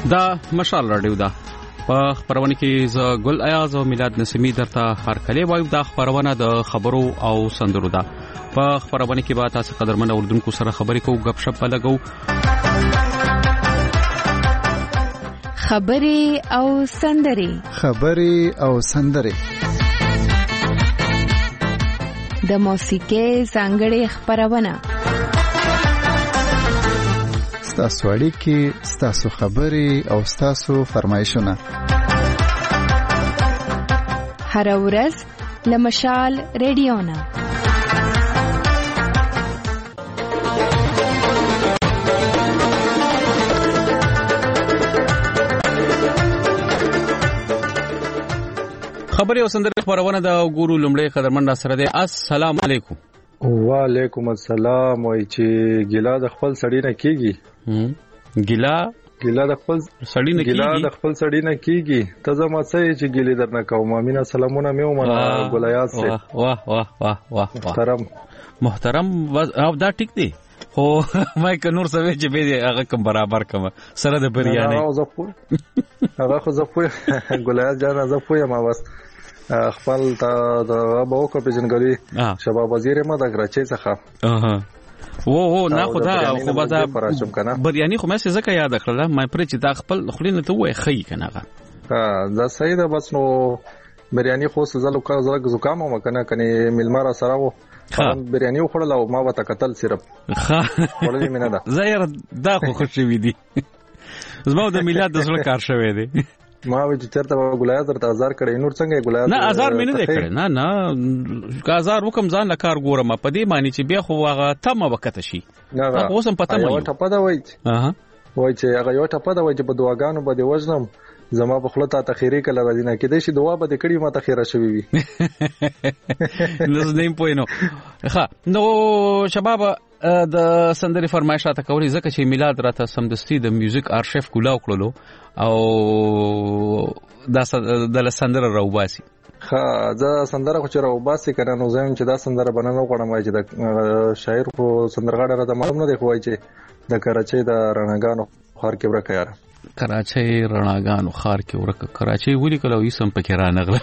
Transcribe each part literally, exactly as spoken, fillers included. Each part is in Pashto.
دا مشال رادیو دا په خبرونه کې ز ګل ایاز او میلاد نسیمی درته هر کله وایو دا خبرونه د خبرو او سندرو دا په خبرونه کې به تاسو قدرمن اوردونکو سره خبرې کوو غپ شپ لګو خبرې او سندرې خبرې او سندرې د موسیقۍ څنګهړې خبرونه ستاسو اړیکې ستاسو خبرې او ستاسو فرمایشونه هر ورځ لمشال ریډیو نه خبرې او سندرې خبرونه د ګورو لمړی قدرمن سره دی. السلام علیکم. وعلیکم السلام. وای چې ګیلا د خپل سړی نه کیږي. ګیلا ګیلا د خپل سړی نه کیږي. ګیلا د خپل سړی نه کیږي. ته زما څه چې ګیلې درنه کوم. امینه سلامونه مې ومنه ګلیات سي. واه واه واه واه محترم محترم او دا ټیک دی خو مې ک نور سوي چې به هغه کوم برابر کوم سره د بریاني هغه زفو هغه خو زفو ګلیات جان زفو ما بس خپل ته د ابو کو پېژنګلي شباب وزیر ما د غراچي څخه اها وو وو نه خدا خو به دا بریاني خو مې څه ځکه یاد کړل مې پرې چې دا خپل خلینو ته وای خی کنه ها دا صحیح ده بس نو بریاني خو سزلو کا زړه زکام ما کنه کني ملمار سره وو بریاني وخړل او ما وته قتل صرف ها ولې مینه ده زهر دا خو خوشي وي دي زما د میلاد د سره کار شوی دی ما وی چې چرته ګلایز درته هزار کړي نور څنګه ګلایز نه هزار مې نه کړي نه نه کا هزار وکم ځان له کار ګورم په دې معنی چې بیا خو هغه تمه وکټ شي هغه اوس هم پته مې ټپه دا وای اها وای چې هغه یو ټپه دا وای چې په دعاګانو باندې وژنم زما په خپل ته تخیری کله راځي نه کېدې شي دعا به کړي ما تخیره شوی وي نو زنیم پوینو ها نو شباب د سندري فرمایشات کوي ځکه چې میلاد راته سمدستي د میوزیک آرشیف کولاو کړلو او دا د سندره راوباسي ها دا سندره خو چې راوباسي کنه نو زم چې دا سندره بننه غواړم چې د شاعر کو سندرغاړه راته معلوم نه دی خو چې د کراچۍ د رڼاګانو خار کې ورکه یار کراچۍ رڼاګانو خار کې ورکه کراچۍ ولي کله وې سم پکې را نغله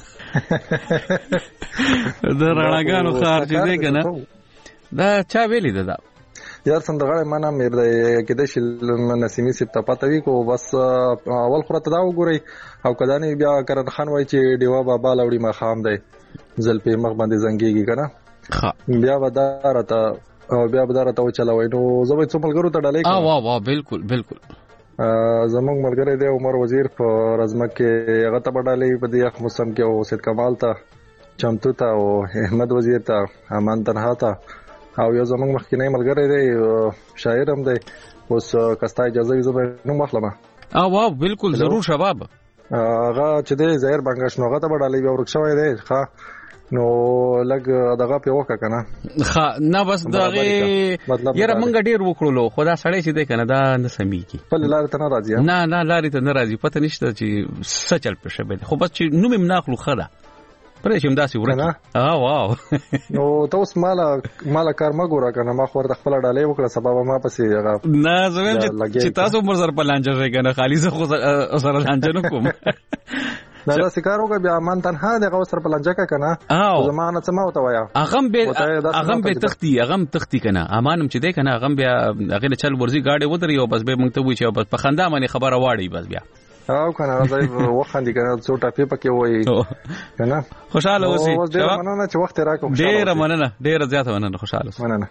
د رڼاګانو خار چې دی کنه دا چا ویلی ده دا یار سندرغاړه معنا مې د کده شل نسیمی سپ ته پاتوي کو بس اول خرته دا وګوري او کدانې بیا کرن خان وای چې دیوا بابا لوړی ما خام دی زلپې مخ باندې زنګيږي کنه بیا ودارته او بیا ودارته و چلاوي نو زه به څومره ګرو ته ډالې اه واه واه بالکل بالکل زمونږ ملګری دی عمر وزیر په رزمه کې هغه ته ډالې په دې موسم کې او سید کمال ته چمتو ته او احمد وزیر ته امان تنها ته او یو زمونږ مخکینی ملګری دی شاعر هم دی اوس کستا اجازه وي زه نو مخلمه اه واه بالکل ضرور شباب هغه چې دی زهیر بنگش نو هغه ته ډالې بیا ورکشوي دی ښا نو لګ دغه په وکه کنه ښا نه بس دغه یره مونږ ډیر وکړلو خدا سړی چې دی کنه دا نه سمي کی په لار ته نه راځي نه نه لارې ته نه راځي پته نشته چې سچل پښه به خو بس چې نو مې ناخلو خدا پرې شم داسې ورته اه واو نو تاسو مال مال کار ما ګورا کنه ما خو ورته خپل ډالې وکړه سبب ما پسې هغه نه زموږ چې تاسو مر سره پلانجه شي کنه خالي زه خو سره لانجه نه کوم دا دا سکار وګ بیا مان تنها دغه سره پلانجه کنه زمانه څه ما وته وایا اغم به اغم به تختی اغم تختی کنه امانم چې دی کنه اغم بیا هغه چل ورزي گاډي ودرې او بس به مونږ ته وی چې بس په خندا باندې خبره واړی بس بیا او کنه راځي وخت دي کنه څو ټاپي پکې وای کنه خوشاله اوسئ ډیر مننه چې وخت راکو ډیر مننه ډیر زیات مننه خوشاله اوسئ مننه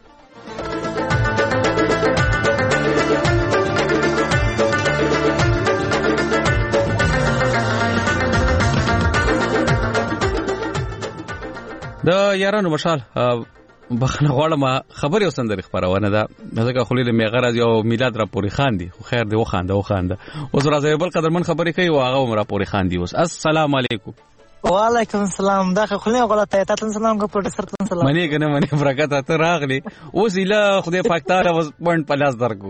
د یارانو مشال بخنه غواړم خبرې او سندري خبرونه ده ځکه خلیل میغرض او میلاد را پوری خان دي خو خیر دی وخانده وخانده اوس راځي بل قدرمن خبرې کوي او هغه عمر پوری خان دي اوس السلام علیکم وعلیکم السلام دا خلیل غلطه تاسو سلام کو پروډوسر تاسو سلام منی کنه منی برکت ته راغلی اوس اله خدای پاک تعالی اوس پوینټ پلاس درکو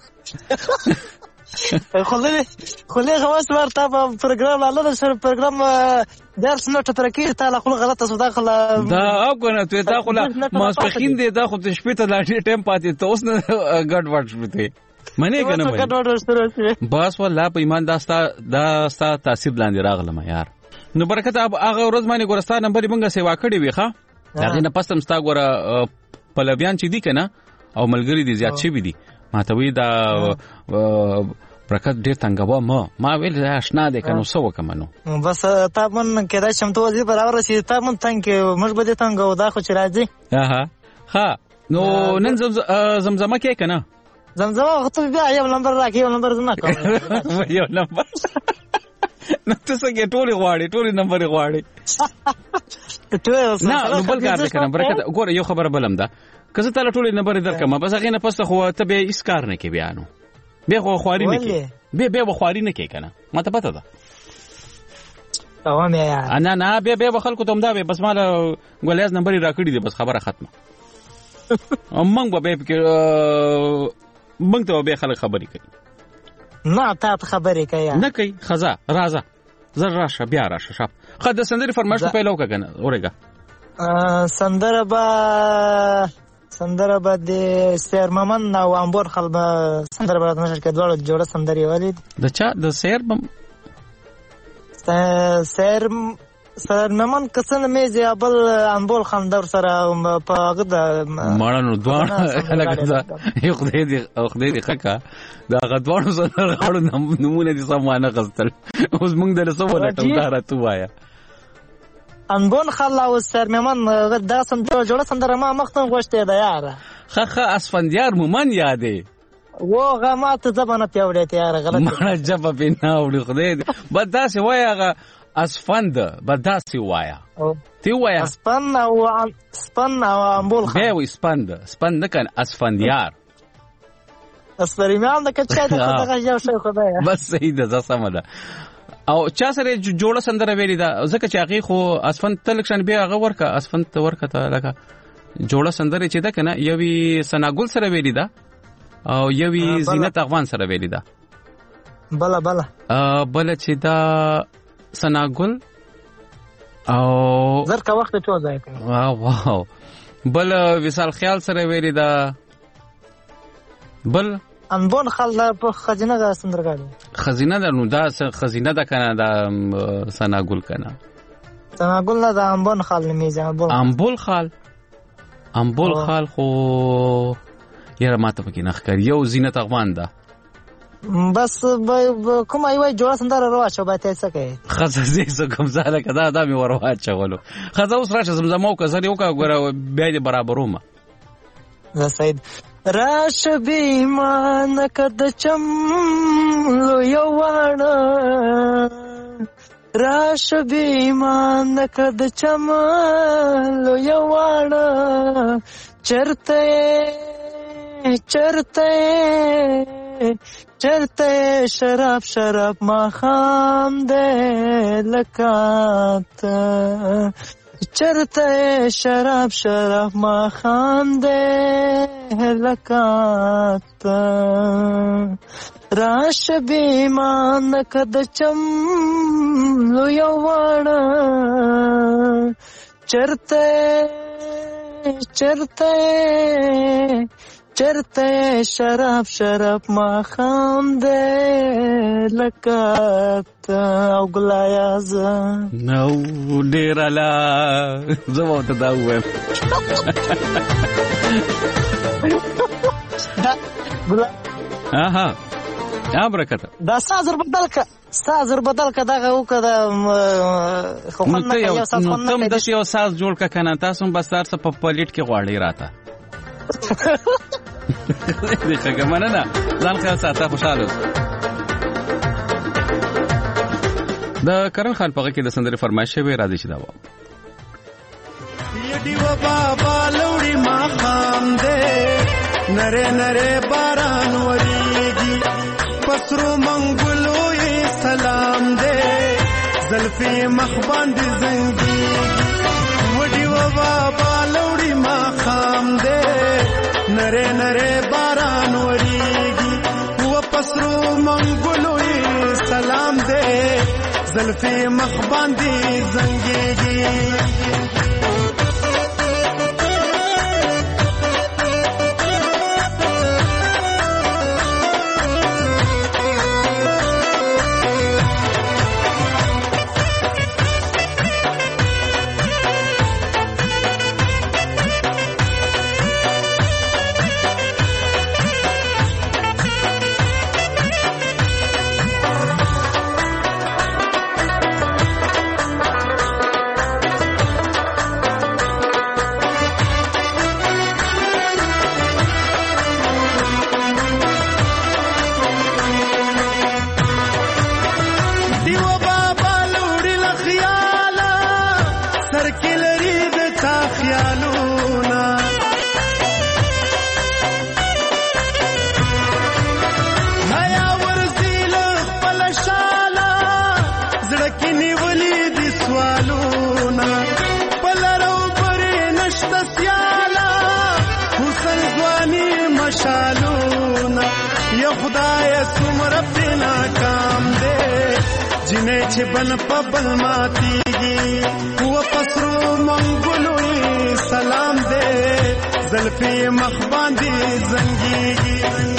خلیل خلیل غواس ورته په پروګرام لاله سره پروګرام درس نو ترکیه تعالی خو غلطه سودا خلا دا او کنه ته تا خو ما سپخین دي دا خو شپې ته لا ټیم پاتې ته اوس نه ګډ وډ شپته منې کنه مې ګډوډ شروع شي بس والله په ایمان داستا داستا تاثیر لاندې راغلم یار نو برکت هغه ورځ باندې ګورستان نمبر موږ سیوا کړی وی ښا هغه نه پستم ستا ګوره پلویان چې دي کنه او ملګری دي زیات شي دي ما ته وی دا برکت ډیر څنګه ما ما ویل آشنا دې کنه سو وکمنو بس تا من کېدا شم ته وځي برابر شي تا من څنګه موږ به دې څنګه دا خو چې راځي اها ها نو نن زمزمه کې کنه زمزمه ته بیا یو نمبر راکې یو نمبر زما کوم یو نمبر نو ته څنګه ټولې غواړي ټولې نمبر غواړي نه نو بل کار کنه برکت ګوره یو خبره بلم ده که زه تعالی ټولې نمبر درکم بس هغه نه پسته خو ته به هیڅ کار نه کې بیانو به خو خواري نه کې به به خواري نه کې کنه ما ته پته ده تمام یار انا نه به به خلکو ته مدا به بس مال ګولیاز نمبر راکړي دي بس خبره ختمه امنګ به به منګ ته به خلک خبرې کوي نه تا ته خبرې کوي نه کوي خزا رازه زر راشه بیا راشه شپ خد سندري فرمایش په لو کنه اورګه سندره با سندره با د سیر ممن او امبور خلب سندره برات نشر کې دوړ جوړه سندري ولید د چا د سیر سیر سر ممن کسن میزه ابل امبول خندر سره په هغه د ماړنو دوه لکه یو خدای دی او خدای دی خکا دا غدوانو سره غاړو نمونه دي سمانه غستل اوس موږ د لسو ولټو دا راته وایا انبون خلا او سر ممن دا سم جوړه سندره ما مختن غوښته ده یار خخه اسفندیار مومن یادې و غمات زبانه پیوړې ته یار غلط ما جواب نه وړي خدای دی بس دا څه وایغه اسفند بداسي وایا تی وایا اسپن او اسپن او امبول خان به وي سپند سپند کن اسفندیار اسپریمان د کچا دغه یو شی خدای بس صحیح ده زسمه ده او چا سره جوړه سندره ویلی دا ځکه چې هغه خو اسفند تلکشن به هغه ورکا اسفند ورکا ته لکه جوړه سندره چې ده کنه یوي سناګل سره ویلی دا او یوي زینت اغوان سره ویلی دا بلا بلا بل چې دا سناګل او زر کا وخت ته ځای کوي واو واو بل وصال خیال سره ویری دا بل انبون خل په خزینه غا سندرګاړي خزینه ده نو دا خزینه ده کنه دا سناګل کنه سناګل نه دا انبون خال نمیزه انبول انبول خال انبول خال خو یاره ماته پکې نخ کړ یو زینت اغوان ده بس کوم ایوای جوړه سندره رواچو به ته څه کوي خزه زې څه کوم ځاله کدا دا می ورواچولو خزه اوس راشه زمزمه او کزر یو کا غره بیا دې برابرومه زه سید راش بیمان کد چم لو یوانا راش بیمان کد چم لو یوانا چرته چرته چرته شراب شراب ما خام دے لکات چرته شراب شراب ما خام دے لکات راش بیمان کد چم لو یوانا چرته چرته چرته شراب شراب ما خام دے لکات او گلایا ز نو ډیر لا زما ته دا وایم اها یا برکت دا سازر بدل کا سازر بدل کا دا او کدا خو نو یو ساز نو تم د یو ساز جوړ کا کنه تاسو بس تر څه په پلیټ کې غواړی راته دې څنګه مننه ځان خیال ساته خوشاله د کرن خان په کې د سندري فرمایش به راځي چې دا و یډي و بابا لوري ما خام دې نره نره باران وریږي پسرو منګلو یې سلام دې زلفي مخ باندې زنګي وډي و بابا لوري ما خام دې نره نره باران وریږي و پسرو منګلو یې سلام دې زلفي مخ باندې زنګيږي وینه چې بن په بل ماتیږي و پسرو منګلو سلام دې زلفي مخ باندې زنګيږي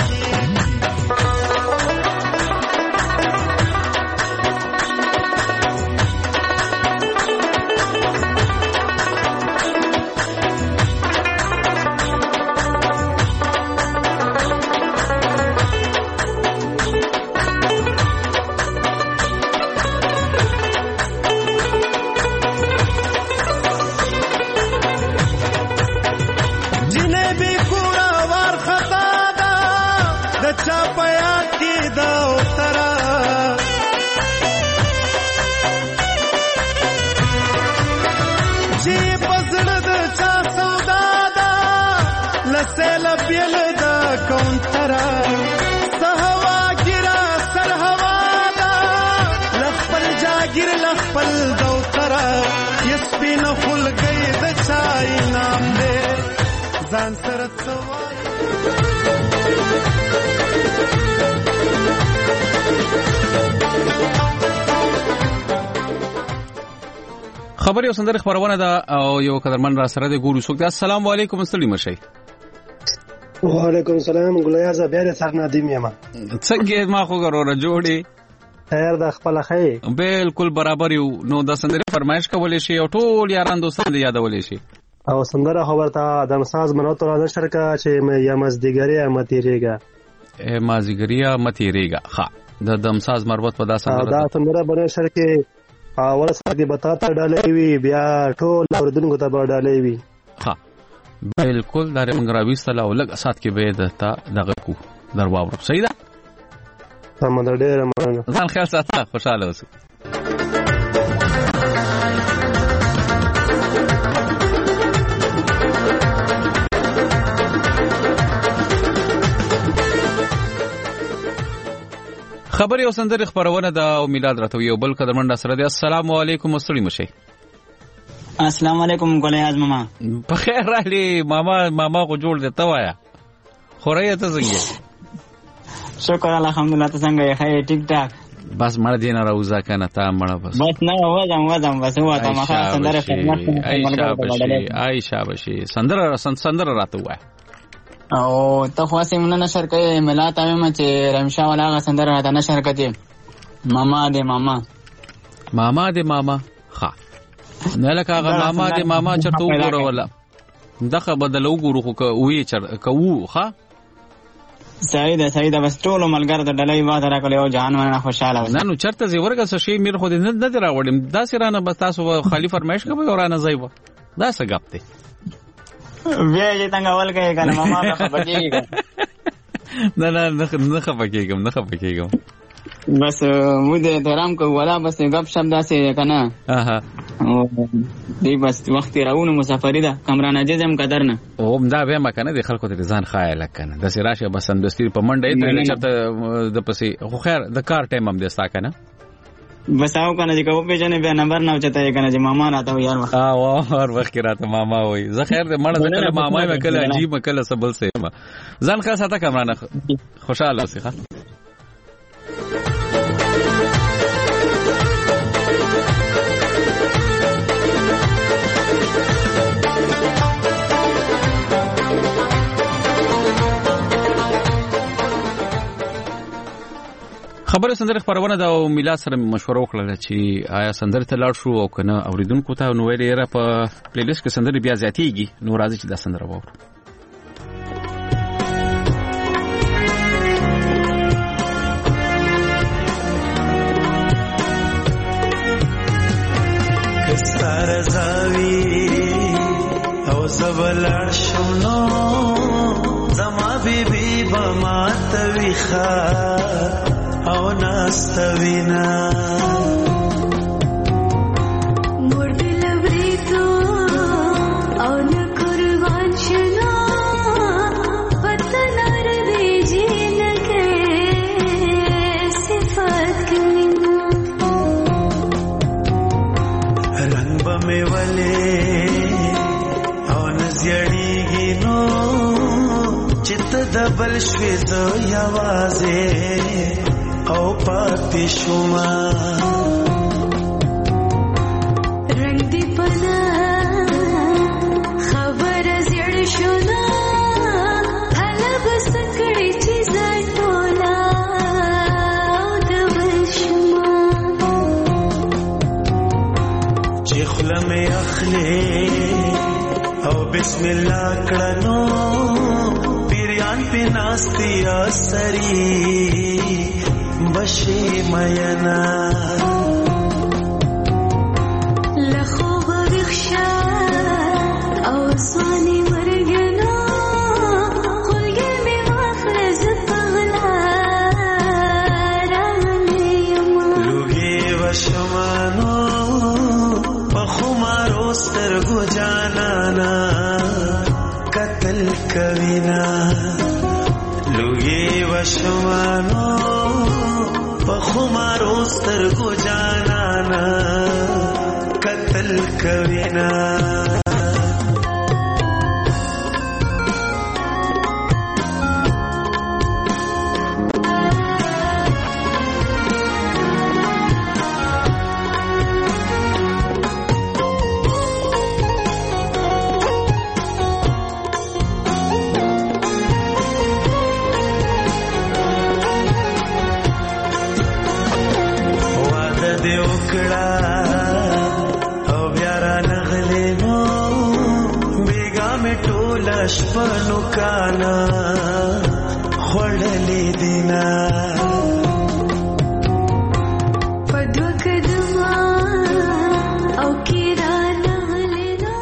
خبر یو سندره خبرونه ده او یو قدرمن را سره د ګورو څوک ده. السلام علیکم ستړي مشي. وعلیکم السلام ګلیا ز بیا سر ندیم یم. څنګه ما خو غره جوړي خیر د خپل خې بالکل برابر یو. نو د سندره فرمایش کولې شي او ټول یاران دوستان یادولې شي او سندره خبرته د مساز منوتو را نشر کا چې یا مزدګری متیریګا ا مازیګریا متیریګا ها د دمساز مربوط په دا سندره دا سندره بنه شر کې اول سره کې بتاته ډالې وی بیا ټول اوردونکو ته ډالې وی ها بالکل دا رنګراوي سره ولګ سات کې به دتا دغه کو درواو صحیح ده سم در ډېر مننه ځان خیال ساته خوشاله اوسه. خبر یو سندره خبرونه دا او میلاد راته یو بل قدرمن سره دی. السلام علیکم ستړي مشي. السلام علیکم ګلیاز ماما. په خیر راغلی ماما. ماما کو جوړ دې توایا خورای ته څنګه؟ شکر الحمدلله ته څنګه یې؟ خیر ټیک ټاک. بس مړ دین راوځه کنه تا مړ بس بس نه وځم وځم بس وته ما سندره خدمت عائشہ بشي عائشہ بشي سندره سندره راته وای او ته خو سیم نه نشر کوي ملات امه چې رمشا ولا غ سندره راته نشر کوي ماما دې ماما ماما دې ماما ها نه لکه هغه ماما دې ماما چرته وګوره ولا دغه بدل وګورو خو کوي چر کوو ها سعید سعید بس ټول ملګر د ډلې واده راکړي او جهان باندې خوشاله نه نو چرته زی ورګه څه شی میر خو دې نه نه راوړم دا سرانه بس تاسو خالی فرمایش کوي ورانه زایو دا څه غپ دی بیا یې څنګه ول کوي کنه ماما په خبرېږي نه نه نه خبرېږم نه خبرېږم بس مو دې درام کو ولا بس غپ شپ داسې کنه اها دی بس وخت راونه مسافری ده کمرانه جزم قدر نه او دا به ما کنه د خلکو ته ځان خایل کنه د سراشه بس اندستری په منډه ته چرته د پسې خو خیر د کار ټایم هم دستا کنه بس او کنه چې کو په جنې به نمبر نه چته کنه چې ماما راته یار وخت ها ور وخت راته ماما وای زه خیر د مړه کله ماما مې کله عجیب کله سبل سه ځان خاصه تا کمرانه خوشاله اوسې ښه. خبره سندره خبرونه دا او میلاد سره مشوره وکړه چې آیا سندره ته لاړ شو او کنه اوریدونکو ته نو ویلې را په پلی لیست کې سندره بیا زیاتېږي نو راځي چې دا سندره وورو. کستار زاوی او زبلار شونو زما بیبی بما تویخا او ناستوینا مرد لبریتو او نکروان شنا پتنار دیجی نکے صفات کلینا رنگ بمی ولی او نزیڑی گی نو چت دبل شویدو یوازے او پاتی شما چې خله مې اخلي او بسم الله کړنو پیریان په ناستي اسري بشي مینا لخو بخشا او سواني مرګنا خلګي مې واخرز پغلا راغلي يما لوګي وشمانو پخمارو سترګو جانانا قتل کوینا لوګي وشمانو پخمارو سترګو جانانا قتل کوینا شپنو کانا خوڑلی دینا پدو کدما او کیرا نغلینا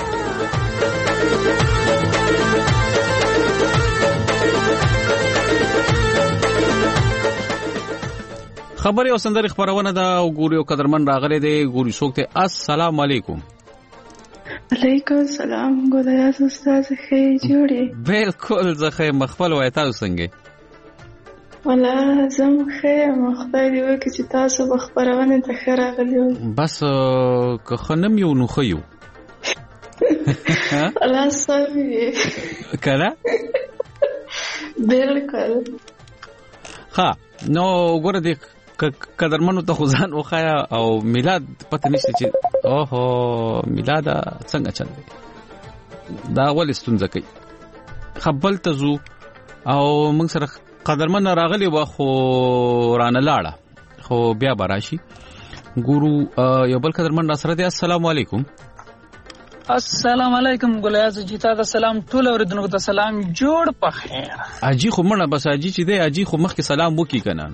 خبري او سندري خبرونه دا او ګوري او قدرمن راغلي دي ګوري څوک ته السلام علیکم علیکم السلام ګولیا استاد خې جوړې بالکل زخه مخفل وای تاسو څنګه ولا زم خې مخدای دی وکي چې تاسو خبرونه ته خیر غلیو بس که خنم یو نو خيو الله صافي کله بالکل ها نو ګور دې قدرمنو ته خدان وخایا او میلاد پته نشته چې اوهو میلاد څنګه چل دی دا ول ستونزه کوي خپل تزو او موږ سره قدرمن راغلی و خو رانه لاړه خو بیا براشي ګورو یو بل قدرمن را سره دی السلام علیکم السلام علیکم ګلیاز جیتا د سلام ټول اوریدونکو ته سلام جوړ په خیر اجي خو مړه بس اجي چې دی اجي خو مخ کې سلام وکي کنه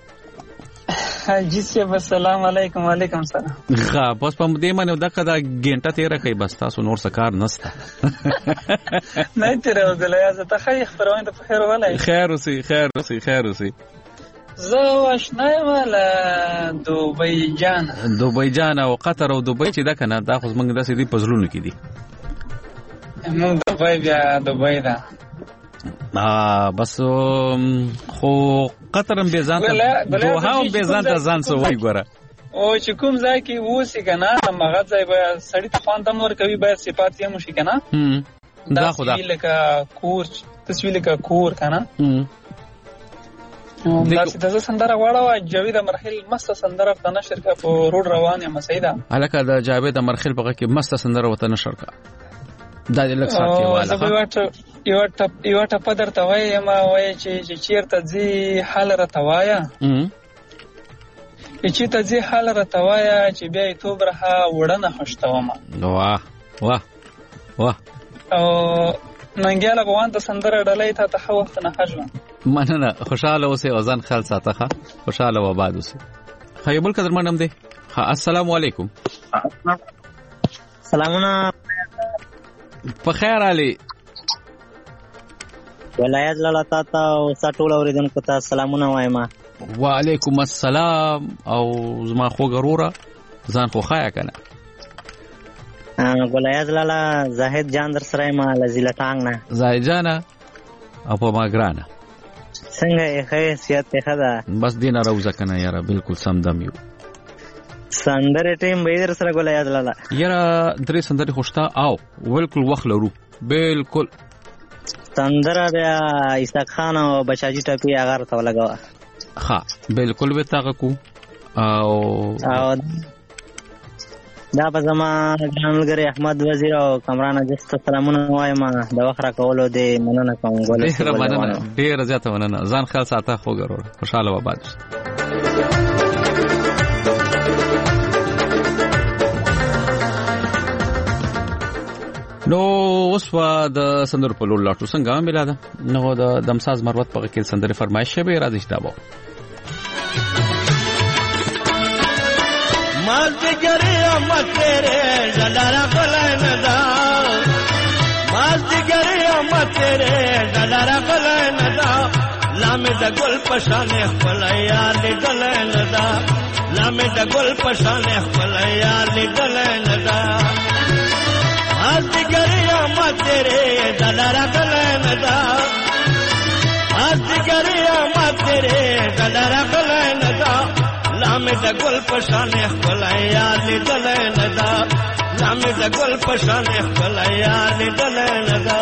جی سي السلام علیکم وعلیکم السلام غا بس په دې باندې دغه دا ګنټه تیر کوي بس تاسو نور څه کار نسته نه تیر ګلیاز ته خیر خبرونه ته خیر ولای خیر اوسې خیر اوسې خیر اوسې زه آشنای ولا دوبۍ جان دوبۍ جان او قطر او دوبۍ چې دا کنه دا خو موږ داسې دی پزلونو کې دي نو دوبۍ بیا دوبۍ دا ا بس خو قطر هم به ځان ته دوه هم به ځان ته ځان سو وای ګوره او چې کوم ځای کې ووسی کنه هغه ځای به سړی ته خوان دم ور کوي به صفات یې مشي کنه دا خدا لکه کور تصویر لکه کور کنه دا چې تاسو سندره واړه جاوید مرحل مست سندره په نشر کا په روډ روانه مسیدا الکه دا جاوید مرحل په کې مست سندره وته نشر کا دا د لک ساتي والا زه یو یو ټپ یو ټپ درته وای ما وای چې چیرته ځي حال رتوایا چې ته ځي حال رتوایا چې بیا تو برها وړنه خوشتوما واه واه واه او ننګیاله غوان ته سندره ډلې ته ته وخت نه حجم مننه خوشاله اوسه او ځان خیال ساته خوشاله و بعد اوسه خیبل قدر منم دی السلام علیکم سلامونه په خیر علي ولایت لاله تاسو او ټول اوریدونکو ته سلامونه وایم وعلیکم السلام او زما خو غروره ځان خو خایا کنه ولایت لاله زاهد جان در سره ما لزیله ټانګ نه زاهد جان او په ما ګرانه څنګه یې حیثیت ته خدا بس دینه روزه کنه یاره بالکل سم دم یو سندره ټیم به در سره ګولایاد لاله یاره درې سندره خوشتا او بالکل وخت لرو بالکل سندره بیا اسحاق خان او بچاجي ټپي هغه ته لګاوه ها بالکل به تاګه کو او او دا په زما ګرانلګری احمد وزیر او کمران اجست سلامونه وایم د وخره کولو دی مننه کوم ګولې ډیر مننه ډیر زیاته مننه ځان خیال ساته خو ګرور خوشاله و بعد نو اوس په د سندر په لور لاټو څنګه ملاده نو د دمساز مروت په کې سندر فرمایش شوی راځي شتابو مازدیګری امت تیرے زلارا بلندا مازدیګری امت تیرے زلارا بلندا لامه د ګل پشانه خپل یار دلندا لامه د ګل پشانه خپل یار دلندا مازدیګری امت تیرے زلارا بلندا مازدیګری امت تیرے زلارا بلندا لامه د ګل پشانه خپل یار دلندا لامه د ګل پشانه خپل یار دلندا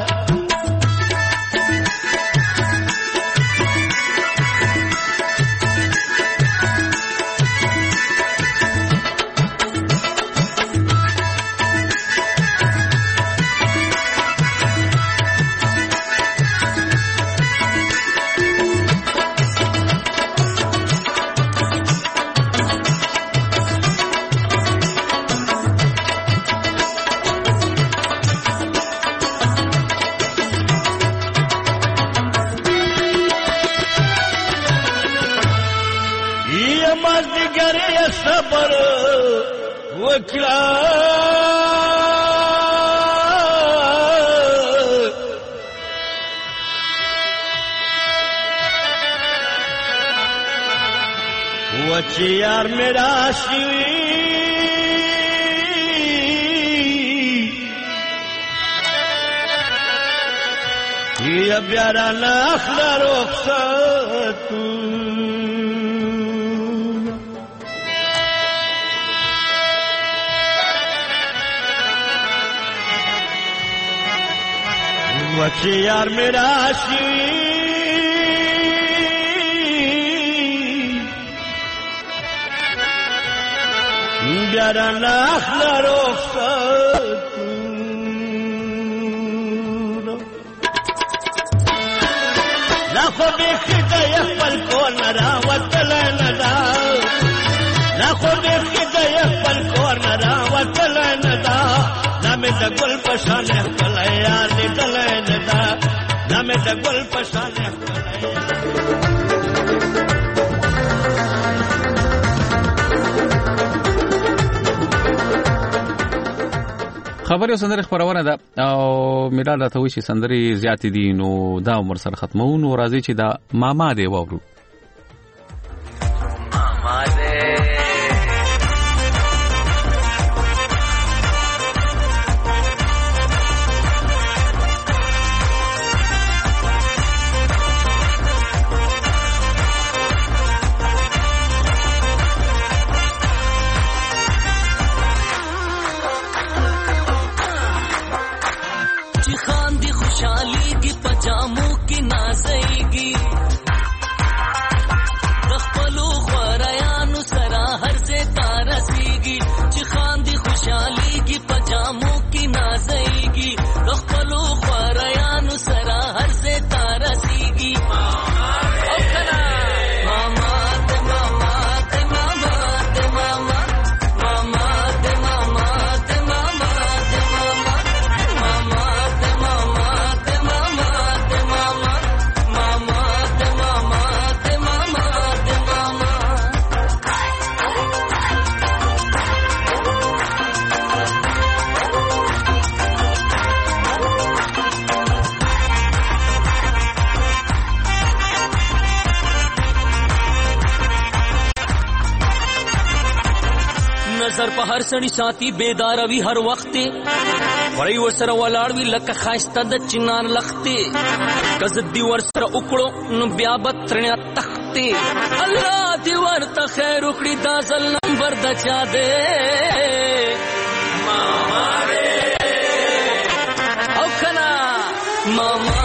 صبر وکړه وچی یار میرا شي یا بیارا نخلا رخصت وچی یار میرا شي بیارا نخلا رخصت لاخو بیخی دا یخبل کور نرا وطل ندا لاخو بیخی دا یخبل کور نرا وطل ندا نامه د ګل پشانه خپل یار دلندا نامه د ګل پشانه خبري سندره خبرونه ده او میلاد ته وشي سندري زیات دي نو دا عمر سره ختمون او راځي چې دا ماما دی وورو ماما دی هر سړی ساتي بیدار وی هر وخت وړي ورسره ولاړ وی لکه خاصته د چنار لخته کز دی ورسره وکړو نو بیا بترنه تخته الله دی ورته خیر وکړي دا ځل نمبر د چا دے ماما او کنا ماما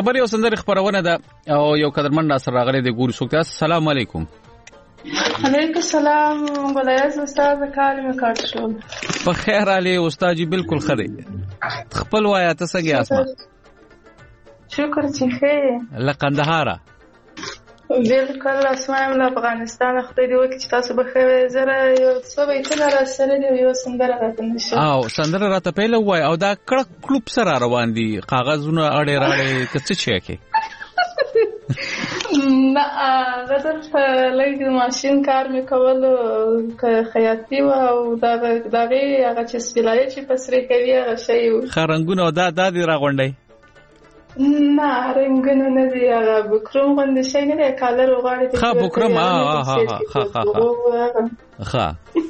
خبري او سندري خبرونه ده او یو قدرمن را سره راغلي د ګوري سوکته. السلام علیکم. علیکم السلام. ګلایز استاد کالم کټ شو. په خیر علي استاد جی بالکل خره. خپل وایا ته څنګه اسما؟ شکر چې خیر. لقندهاره. بالکل اسماء له افغانستان خدای دې وکړي چې تاسو به خیر زره یو څه به تل را سره دی یو سندره راته نشو. او سندره راته پیله وای او دا کړه کلوب سره روان دي کاغذونه اړه راړې کڅ چي کې. نه غته لګ ماشين کار مې کولو خیاطي او دا دغه هغه چې سپلای چې پسرې کوي هغه شی خرنګونه دا د دې راغونډي. نه رنگونه نه دی هغه بکرم باندې شي نه دی کالر وغاړي. ها بکرم ها ها ها ها ها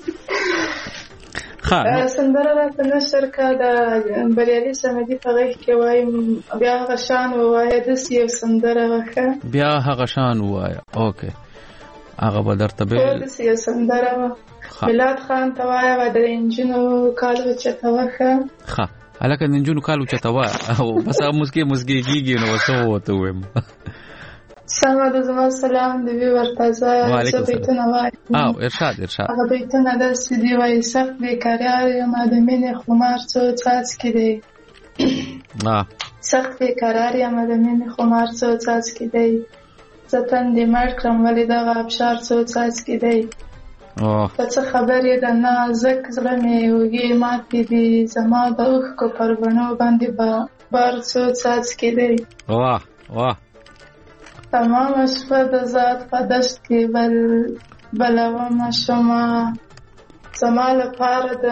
ها سندره راته نشر کا د بریالي سمدي په غږ کې وایم بیا هغه شان وایي د سیو سندره وکړه بیا هغه شان وایي. اوکې هغه به درته به د سیو سندره میلاد خان ته وایي و د انجنو کالو چته وکړه. ها الکه ننجونو کالو چته وا او بس مسکی مسکی کیږي نو وسو وته ویم. سلام د زما سلام دی ورتازه وعلیکم السلام. او ارشاد ارشاد هغه بیتونه د سیدی وای سخت بیکارار یم د مینې خمار څو څاڅ کې دی. ها سخت بیکارار یم د مینې خمار څو څاڅ کې دی. ځتن دې مړ کړم ولې دغه ابشار څو څاڅ کې دی. ته څه خبرې د نازک زړه مې وږي ماتې دي زما د اوښکو پر بڼو باندې بار څو څاڅکي دی. واه واه تمامه شپه د ذات په دشت کې بل بلومه شمه زما لپاره د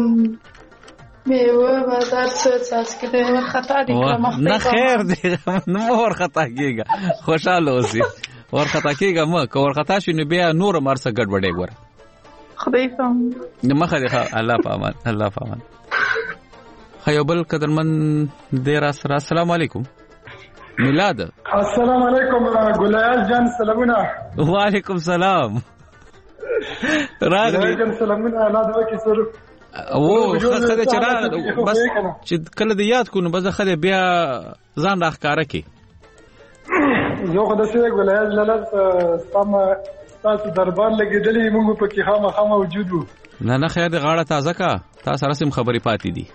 میوه بازار څو څاڅکي دی. ورخطا دي کړم نه خیر دی نه ورخطا کېږه خوشحاله اوسې ورخطا کېږه مه که ورخطا شي نو بیا نور مرسه ګډوډۍ ګوره خدای فهم مخه دی الله پامان الله پامان. خیو بل قدرمن دی را سره. السلام علیکم میلاد. السلام علیکم ګلایز جان سلامونه. وعلیکم السلام راغلی جان سلامونه الله دې وکړي سر او خدای چې را بس چې کله دې یاد کو نو بس خدای بیا ځان راخکاره کی. زه خو د سې ګلایز لاله سم تاسو دربار لګیدلې موږ په کې خامخا موجود وو. نه نه خیر دې غاړه تازه کا تاسو رسم خبرې پاتې دي.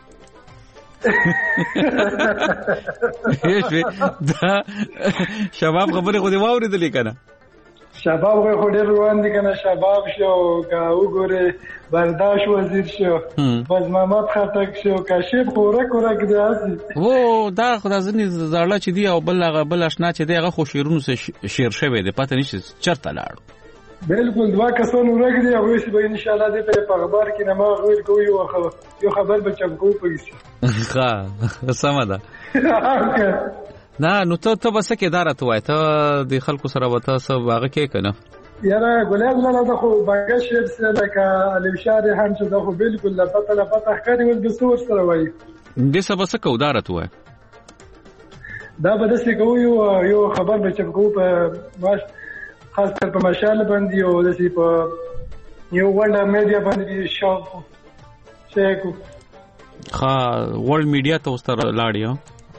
هیڅ دا شباب خبرې خو دې واورېدلې کنه. شباب خو ډېر روان دي کنه. شباب شو کا وګوره برداشت وزیر شو باز محمد خټک شو کاشف خورک خورک دی اسی وو دا خدای ځنی زړه چې دی او بل هغه بل آشنا چې دی هغه خو شیرونو سره شیر شوی دی پته نشي چرته لاړو. بالکل دوا کسانو راګدي هغه چې به ان شاء الله دې په اخبار کې نه ما غوړ کوي یو خبر یو خبر به چم کوو پېږي. ښه سم ده. نه نو ته ته بس کې دارت وای ته د خلکو سره وته سب هغه کې کنه. یاره ګلاب لاله د خو باګه شعر سره کا علي شاري هم چې د خو بالکل لا پته لا پته ښکاري ول د سور سره وای. دې سبا څه کو دارت وای دا به دسې کوو یو یو خبر به چم کوو په ماش خاص کر په مشال باندې او دسې په یو ورلد میډیا باندې شو شیکو ښا ورلد میډیا ته وستر لاړیو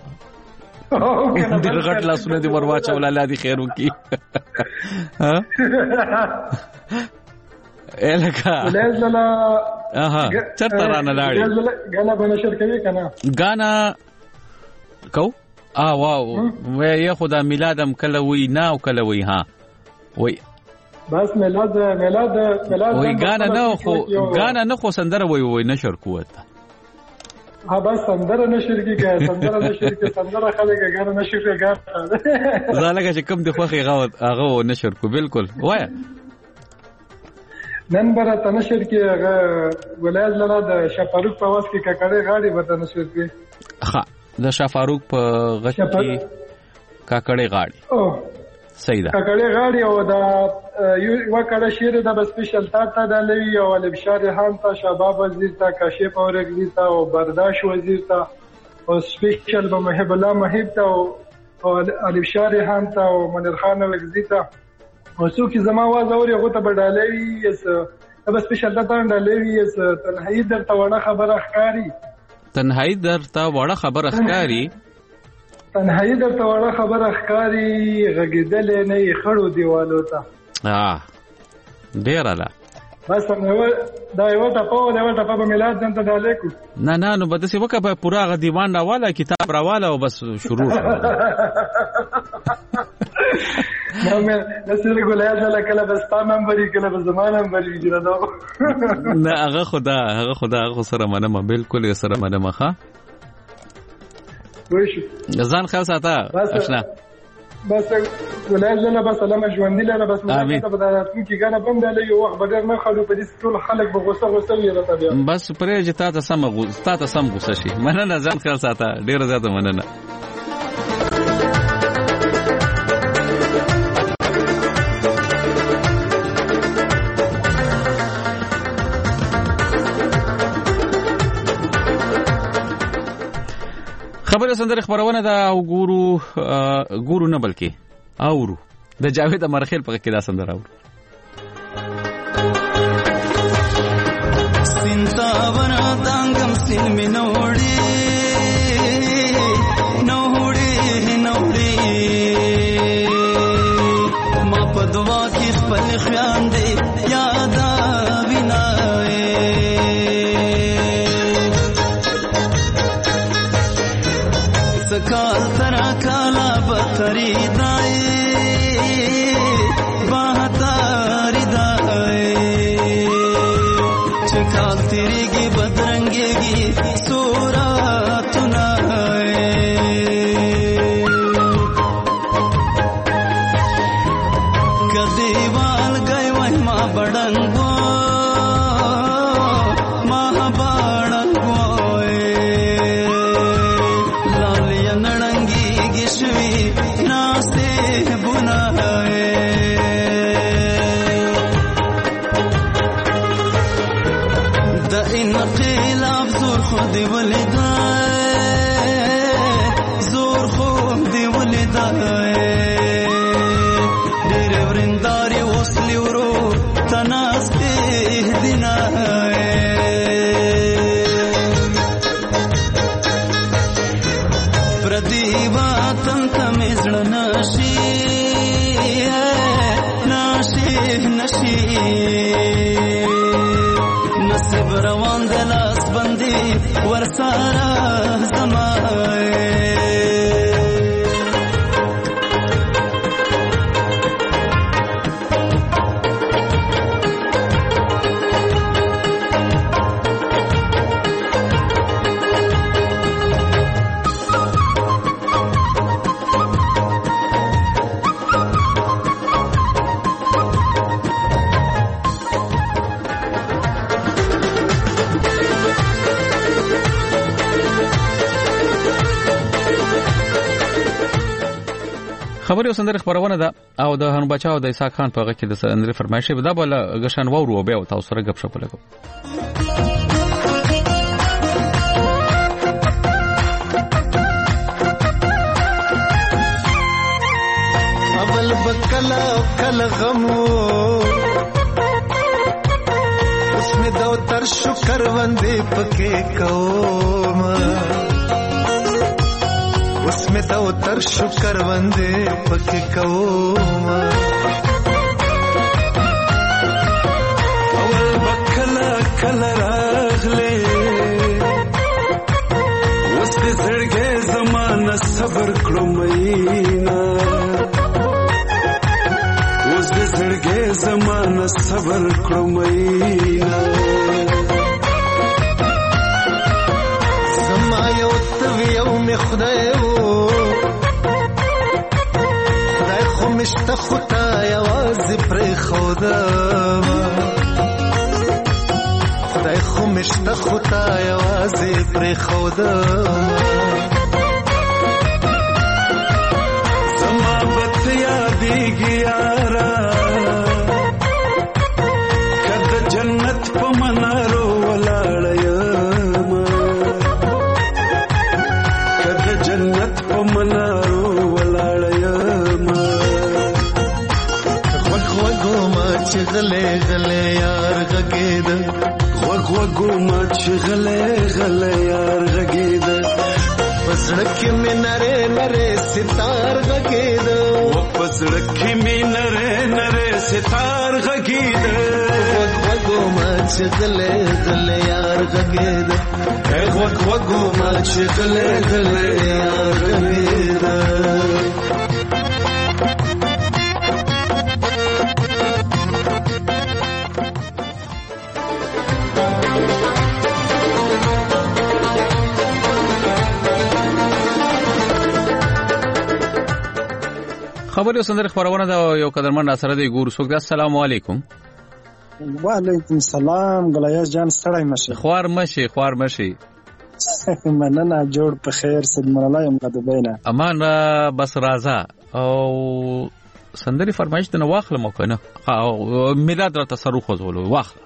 د غټ لاسونه دی ورواچو الله دې خیر وکي. ها الکا لازلا اها چرته رانه لاړی غانا به نشر کوي کنه غانا کو اه واو وې یو خدای میلادم کله وی نه او کله وی ها وی بس میلاد میلاد میلاد وی غانا نه خو غانا نه خو سندره وی وی نشر کوته. ها بس سندره نشر کی که سندره نشر کی سندره خلک غانا نشر کی غانا زالګه چې کوم د خوخي غاوت هغه نشر کو بالکل وای نن بره تنشر کې هغه ولایت لاله د شفاروق په واس کې کاکړې غاړي به تنشر کې. ها د شفاروق په غټ کې کاکړې غاړي او صحیح ده کاکړې غاړي او دا یو وکړه شیر د سپیشل تا ته د لوي او البشار خان ته شباب وزیر ته کاشف اورګزی ته او برداشت وزیر ته او سپیشل به محب الله محب ته او البشار خان ته او منیر خان اورګزی ته او څوک زما आवाज اوري هغه ته بدالوي اس بس سپیشل ته بدالوي اس تنهایی درته وړه خبره ښکاری تنهایی درته وړه خبره ښکاری تنهایی درته وړه خبره ښکاري غږېدلې نه یې خړو دیوالو ته ډېره ده بس دا یوه ټپه وه د یوه ټپه به میلاد ځان ته ډالۍ کړو نه نه نو به داسې وکړه به پوره هغه دیوان راواله کتاب راواله او بس شروع شو نصیر ګلیا جله کله به ستا نمبر وي کله به زما نمبر وي ګرانو نه هغه خدا هغه خدا هغه سره منمه بالکل یې سره منمه ښه ځان خیال ساته اشنا بس ولای جله بس سلام ژوندۍ لره بس مونږ ته بدلات کی کنه بم دلې یو وخت بدر نه خلو په دې ټول خلک به غوسه غوسه وي راته بیا بس پرې چې تا ته سم غوسه تا ته سم غوسه شي مننه ځان خیال ساته ډیر زیاته مننه خبره سندره خبرونه دا او ګورو ګورو نه بلکې اورو د جاوید امرخیل په کې دا سندره اورو سینتاورا دانګم سین مینوړي نوړي نوړي ما په دوا کې خپل خیال دې یاد وینای کال ترا کالا بخری دای بہتاری دای چکال تیری گی بدرنگی گی سورات نای کدیوال گئی وای ما بڑنگو ما بڑنگو دی ولیدای زور خود دی ولیدای ډېر ورنداري وسلی ورو تناسته دینای پردی وطن ته مزړه نشي نشي نشي نصیب روان د لاس بندي ورساره زمای خبري سندره خبرونه ده او د هنو بچاو د اسحاق خان په هغه کې د سندره فرمایشه به دا بل غشن وورو به او تاسو سره غب شپ لګو اول بکلا کل غمو اسمه دو تر شکر وندې پکې کوم اسمه دا تر شکر وندې پکې کوم اول بکلا کلا راغله اوس دې زړګې زمانہ صبر کړو مینا اوس دې زړګې زمانہ صبر کړو مینا زما یو توی یو می خدای مشت خدای आवाज پر خدا خدای خو مشت خدای आवाज پر خدا زما بت یادېږي یارا کد جنت په منارو ولاړ یم کد جنت په منارو ولاړ یم غلې غلې یار غګید غوغ غوغ ما چې غلې غلې یار غګید پس پسړک مې نره نره ستار غږید و پسړک مې نره نره ستار غږید وګ وګو ما چې غلې غلې یار غږید وګ وګو ما چې غلې غلې یار غږید خبري سندر خبرونه دا یو قدرمن سره دی ګور سوګ السلام علیکم وعلیکم السلام غلیاس جان ستړی مشه خوار مشه خوار مشه مننه جوړ په خیر سلمان الله یم د بینه امان بس رازا او سندري فرمایش د واخله مو کنه او میلاد را تصرف وزولو واخله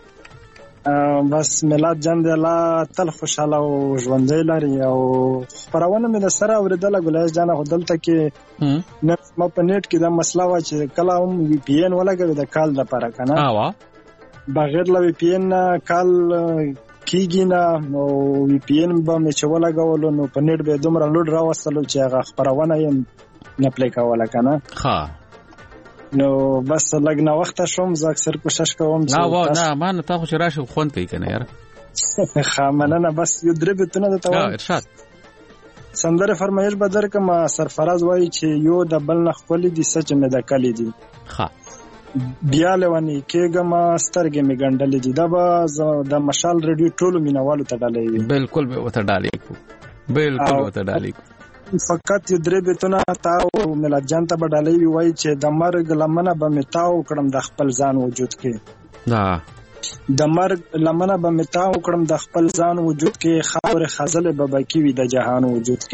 بس میلاد جان دی الله تل خوشاله او ژوندۍ لري او خبرونه مې د سره اوریدله غلیاس جان خو دلته کې نه ما په نیټ کې دا مسله وا چې کله هم وی پی ان ولګوي د کال لپاره کنه ها بغیر له وی پی ان کال کیږي نه او وی پی ان به مې چې ولګولو نو په نیټ به دومره لوډ راوستلو چې هغه خبرونه یې نه پلی کوله کنه ها نو بس لګ نه وخت شوم زه اکثر کوشش کوم چې نه و نه ما نه تا خو چې راشي خوند کوي کنه یار خامنه بس یو درې بتونه د توان ارشاد سندره فرمایش به در کوم سرفراز وایي چې یو د بل نه خپل دي سچ مې د کلی دي ها بیا لونی کېګه ما سترګې می ګنډلې دي دا به د مشال ریډیو ټولو مینوالو ته ډالې وي بالکل به وته ډالې کو بالکل وته ډالې کو فقط یو درې بتونه تاو ملت جان ته بدلې وی وای چې د مرګ لمنه به متاو کړم د خپل ځان وجود کې دا د مرګ لمنه به متاو کړم د خپل ځان وجود کې خاور خزل به بکی وي د جهان وجود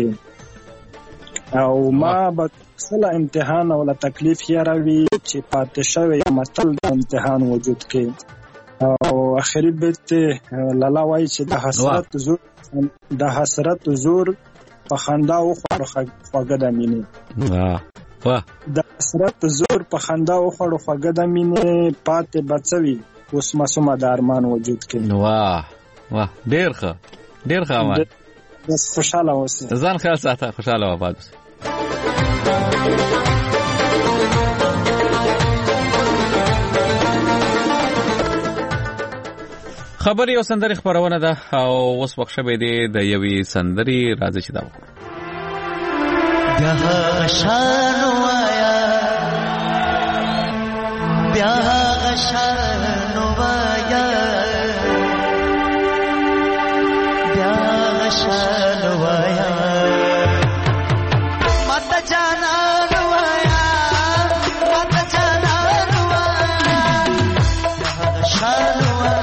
کې او ما به سلا امتحان او تکلیف یې راوي چې پاتې شوی متل د امتحان وجود کې او اخري بیت لالا وای چې د حسرت زور د حسرت زور په خندا او خوږه د مینې واه واه د حسرت زور په خندا او خوږه د مینې پاتې بچوي اوس معصومه د ارمان وجود کې واه واه ډیر ښه ډیر ښه امان بس خوشاله اوسه ځان خیال ساته خوشاله آباد اوسه خبري او سندري خبرونه ده او اوس وخت شوه دی د یوې سندري راځي چې دا وکړو بیا شان وایا بیا شان وایا بیا شان وایا مت جانا وایا مت جانا وایا بیا شان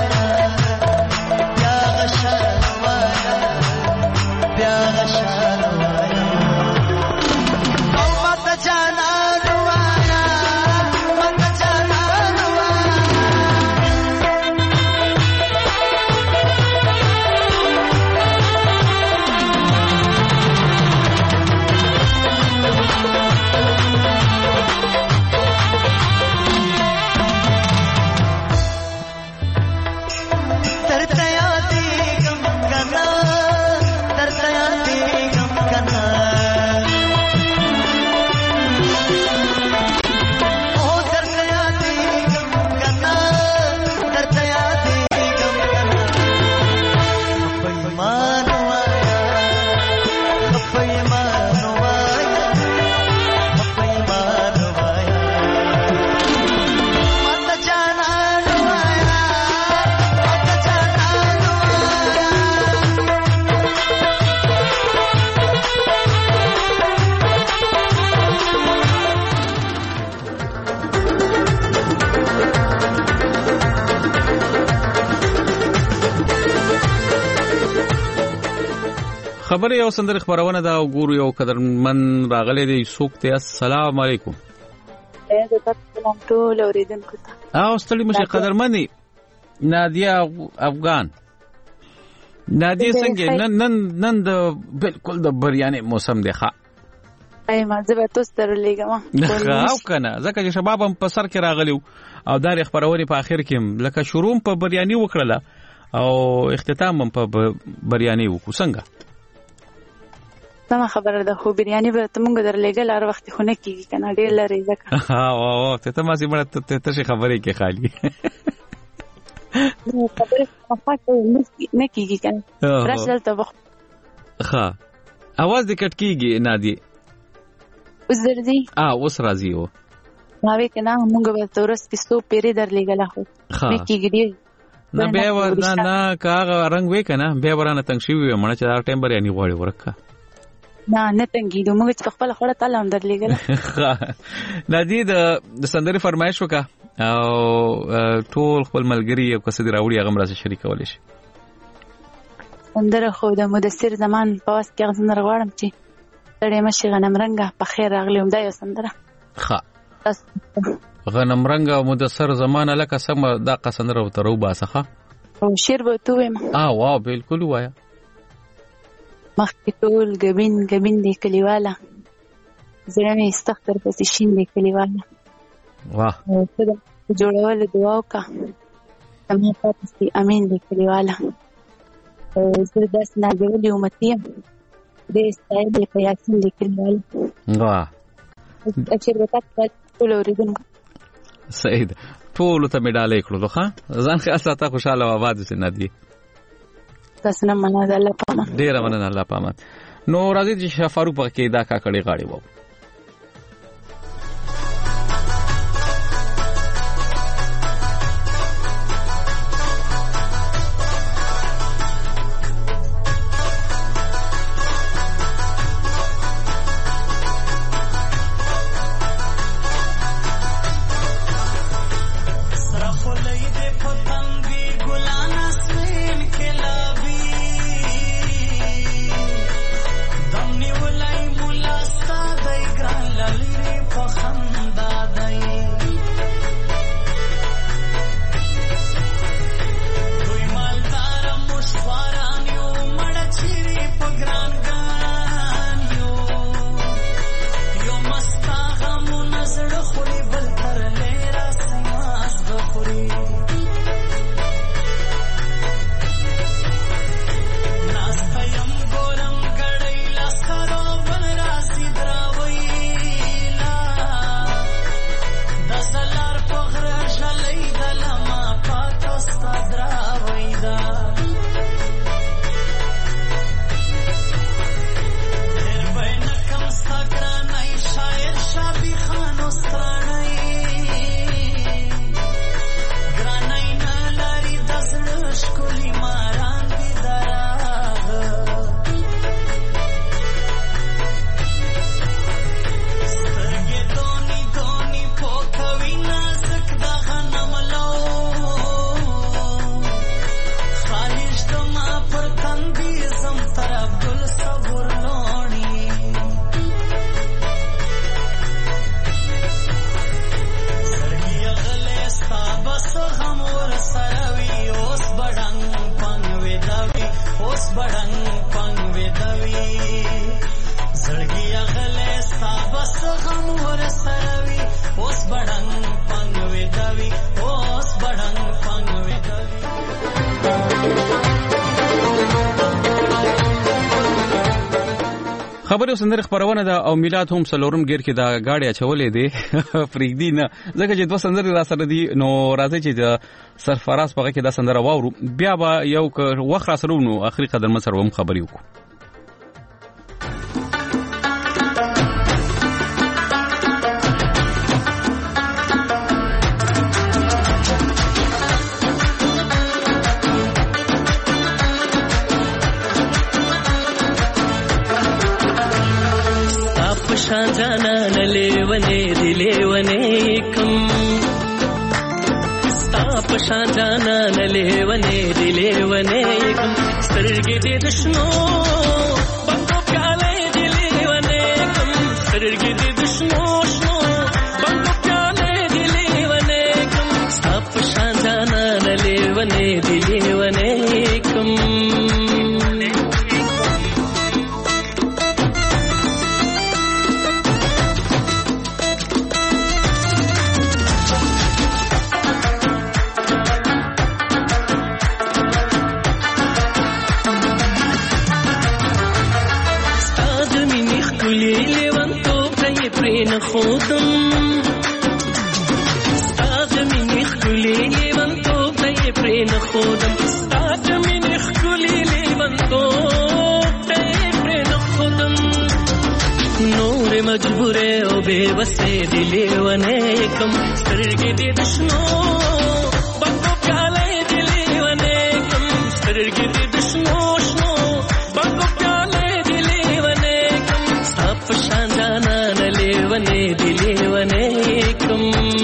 خبري او سندري خبرونه دا وګورو یو قدرمن راغلي دی څوک ته السلام علیکم اې د تاسو ټول اوریدونکو ته او ستړي مشه قدرمنې نادیا افغان نادیا څنګه نن نن نن د بالکل د بریانه موسم دی ښا اي ما زه به تاسو ته لګم او کنه ځکه چې شباب هم په سر کې راغلیو او دا خبرونه په اخر کې لکه شروع په بریاني وکړه او اختتام هم په بریاني وکړ څنګه سمه خبره ده خو بریاني به ته مونږ درلېږل هر وخت خو نه کېږي که نه ډېر لرې ځکه ها وا ته ته ماسې مړه ته څه خبرې کې خالي خبرې نه کېږي که نه راشه دلته به ښه اواز دې کټ کېږي نادي اوس درځي اوس راځي و ما وی که نه مونږ به ته ورځ کې څو پیرې درلېږله خو نه کېږي ډېر نه بیا ور نه نه که هغه رنګ وې که نه بیا به رانه تنګ شوي وې مړه چې دا ټایم به یعنې غواړې ورکه نه نه تنګېدو موږ چې په خپله خوړه تاله هم درلېږله نادي د سندرې فرمایش وکړه او ټول خپل ملګري او که څه دې راوړي هغه هم راسره شریکولی شي سندره خو د مدثر زمان په وس کې هغه سندره غواړم چې ستړې مه شي غنم رنګه په خیر راغلې هم دا یو سندره ښه غنم رنګه او مدثر زمانه لکه سمه دا سندره ورته راوباسه ښه او شعر به ورته ووایم واو بلکل ووایه مخکې ټول ګبین ګبین دی کلیواله زړه مې سخت درپسې شین دی کلیواله واه ته د جوړولو دعا وکړه زما پاتې سي امین دی کلیواله زه داسې نازولې امتي یم دې ستایلې په یاسین دی کلیواله واه شعر به تاته ټول اورېدونکو صحیح ده ټولو ته مې ډالۍ کړلو ښه ځان خیال ساته خوشحاله او آباد اوسې نادي تاسو نه مننه د الله په امان ډېره مننه الله په امان نو راځئ چې شاه فاروق په کې دا کاکړې غاړې وو خبرې سندره خبرونه ده او میلاد هم سلورم ګیر کې دا گاډي اچولې دي فریدي نه ځکه چې دوه سندره را سره دي نو راځي چې د سرفراز په کې دا سندره واورو بیا به یو وخت را سره نو اخري قدر مسر وم خبري وکړو شان جانا نلیونے دلیونے کم ستاپ شان جانا نلیونے دلیونے کم سترگی دی دشنو بندو پیالے دلیونے کم سترگی دی دشنو شنو بندو پیالے دلیونے کم ستاپ شان جانا نلیونے دلیونے کم خولي لیوانتوب ته یې پرې نه ښودم ستا د مینې ښکلي لیوانتوب ته یې پرې نه ښودم ستا د مینې ښکلي لیوانتوب ته یې پرې نه ښودم نورې مجبورې او بې وسې دې لیونی کړم سترګې دې د شنو بنګو پیالی دې لیونی کړم سترګې دې د شنو شنو بنګو پیالی دې لیونی کړم ستا په شان جانانه لیونی دې لیونی کړم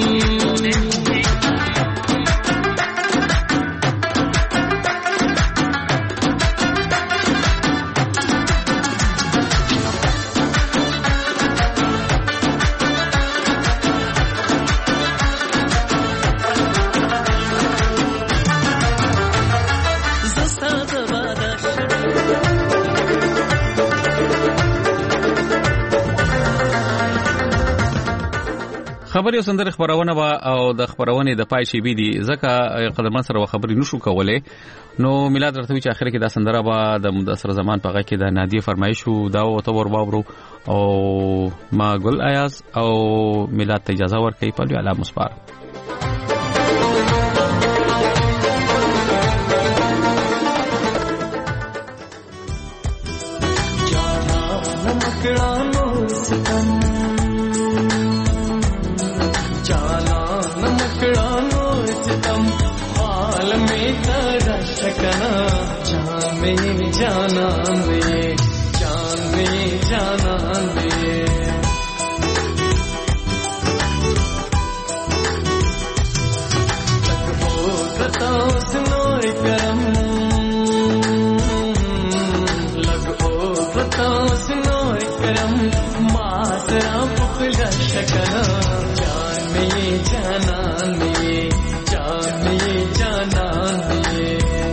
خبري او سندره خبرونه وا او د خبرونه د پای شي بي دي ځکه قدمن سره خبري نشو کولای نو میلاد راته چې اخر کې دا سندره با د مدثر زمان په غږ کې د نادیه فرمایشو دا او تور باورو او ما ګل ایاز او میلاد ته اجازه ورکړي په لوی اعلی مسپار जानान दे जान में जानान दे लगो बताओ सुनोय करम लगो बताओ सुनोय करम मासरा पुखला शकना जान में जानान दे जान में जानान दे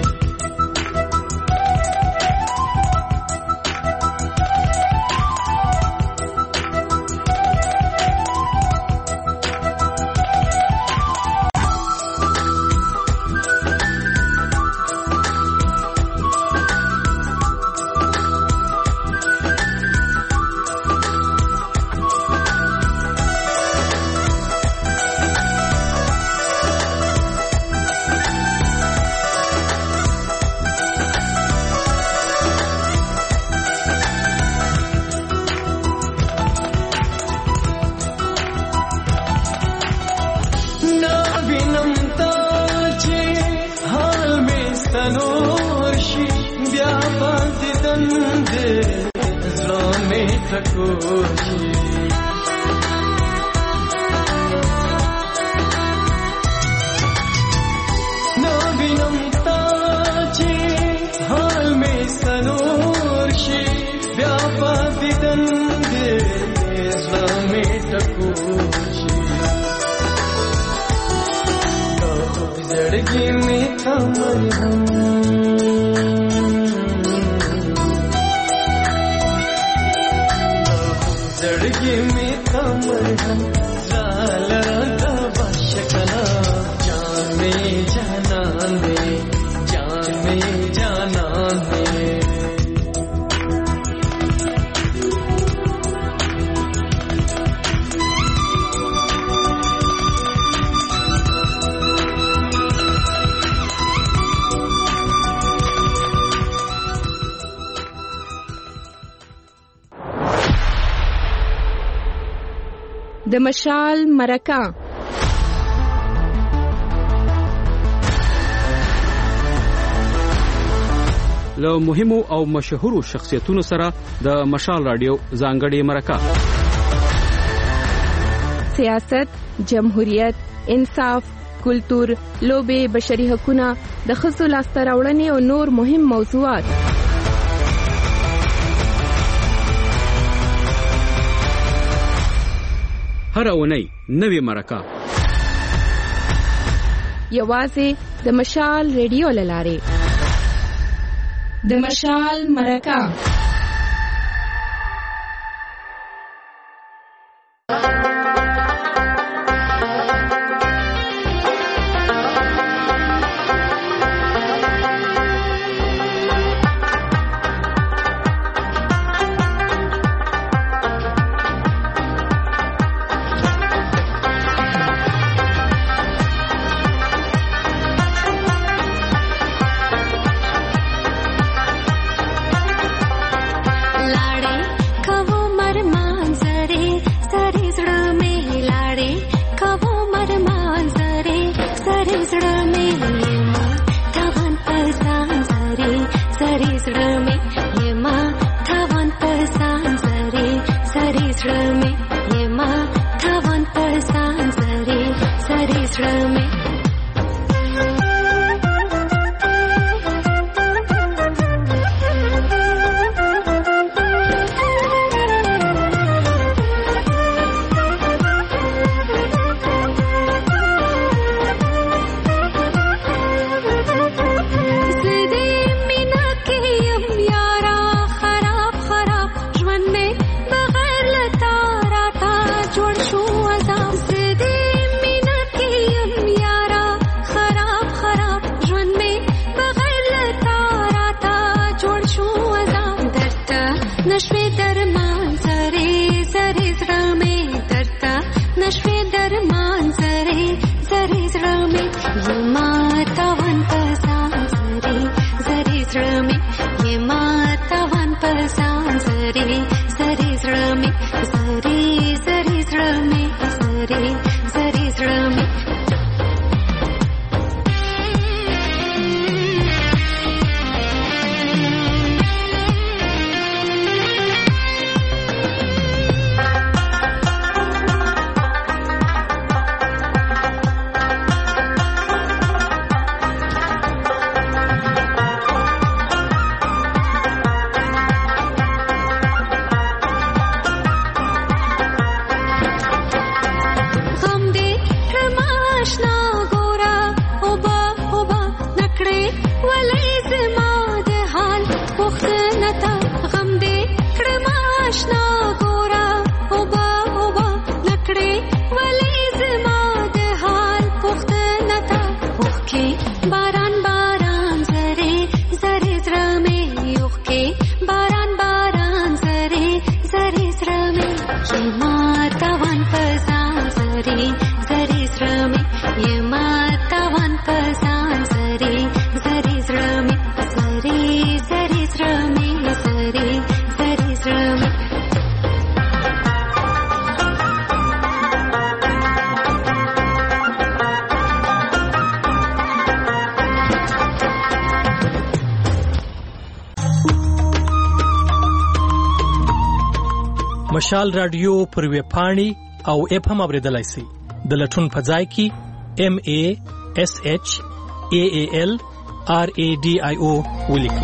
د مشال مرکه له مهمو او مشهورو شخصیتونو سره د مشال رادیو ځانګړې مرکه سیاست، جمهوریت، انصاف، کلتور، لوبې، بشري حقوقونه، د ښځو لاسته راوړنې او نور مهم موضوعات هر اونۍ نوې مرکه یوازې د مشال ریډیو لاره د مشال مرکه زړه مې مشال رادیو پر ویب پاڼې او اپ هم اوریدلای شئ. د لټون په ځای کې ام ا اس اچ ا ا ال ار ا ډي آی او ولیکئ.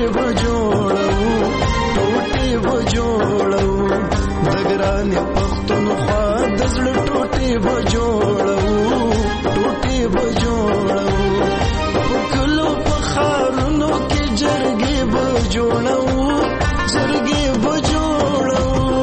به جوړو ټوټې به جوړو د ګران پښتونخوا د زړه ټوټې به جوړو ټوټې به جوړو په کلو په ښارونو کې جرګې به جوړو جرګې به جوړو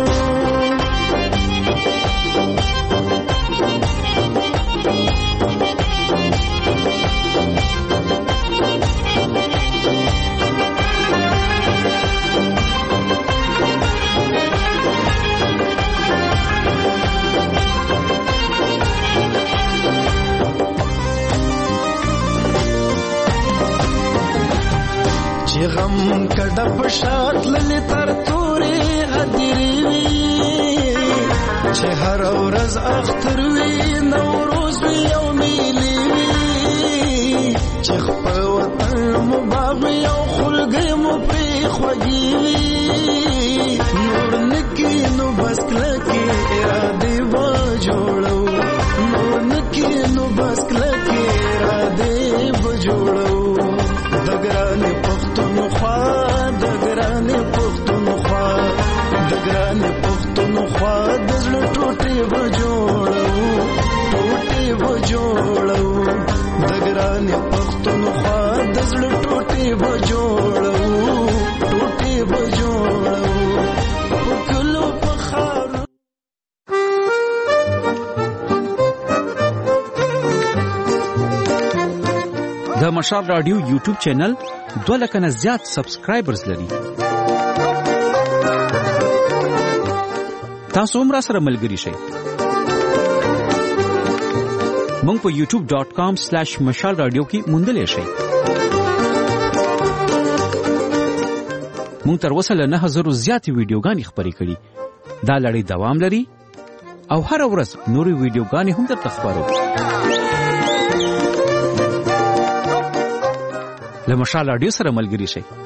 چې غم کډه په شات للی تر تورې هدیرې وي چې هر ورځ اختر وي نوروز وي او میلې وي چې خپل وطن مو باغ وي او خلګۍ مو پرې خوږې وي نور نکي نو بس کلکې ارادې به جوړو نور نکي نو بس کلکې ارادې به جوړو د ګرانې پښتونخوا د ګرانې پښتونخوا د ګرانې پښتونخوا د زړه ټوټې به جوړو ټوټې به جوړو د ګرانې پښتونخوا د زړه ټوټې به جوړو ټوټې به جوړو په کلو په ښارو د مشال رادیو یوټیوب چینل دوه لکه نه زیات سبسکرایبرز لري. تاسو هم را سره ملګري شئ. موږ په یوټیوب ډاٹ کام سلیش مشال رادیو کې موندلې شئ. موږ تر اوسه له نه هزارو زیاتې ویډیوګانې خپرې کړي. دا لړۍ دوام لري او هر ورځ نورې ویډیوګانې هم درته خپرو. له مشال رادیو سره ملګري شئ.